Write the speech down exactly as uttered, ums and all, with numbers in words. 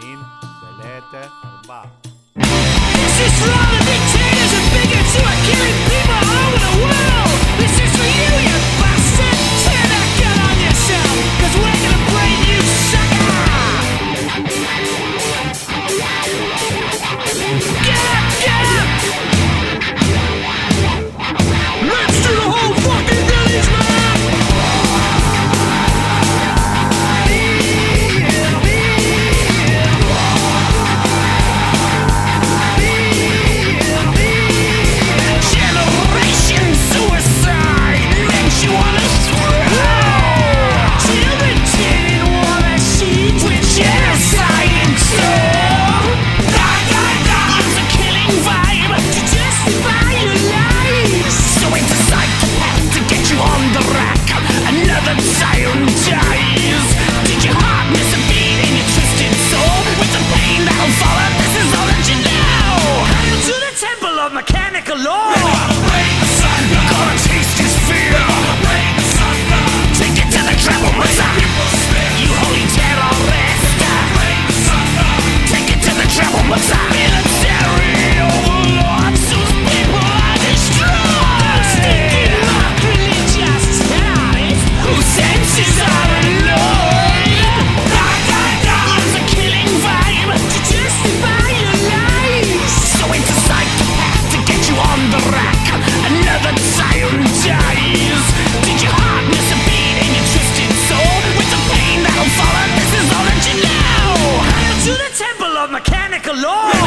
اتنين تلاتة أربعة. This is for all the dictators and bigots who are killing people all over the world. This is for you, you bastard. Turn that gun on yourself, cause we're gonna brain you, sucker. Get up, get up. Let's do the whole fucking village, man. Generation suicide makes you wanna throw. Children in war machines with genocide in tow. Use a killing vibe to justify your lies. So it's a psychopath to get you on the rack. Another siren dies. Did your heart miss a beat in your twisted soul? With the pain that'll follow, this is all that you know. Hail to the temple of mechanical law. Gonna taste his fear. Take it to the travel bazaar. You holy terrorist. Take it to the travel bazaar. Military overlords whose people are destroyed. Stinking mock religious terrorists whose senses are annoyed. Use a killing vibe to justify your lies. So it's a psychopath to get you on the rack. Another siren dies. Did your heart miss a beat in your twisted soul? With the pain that'll follow, this is all that you know. Hail to the temple of mechanical law.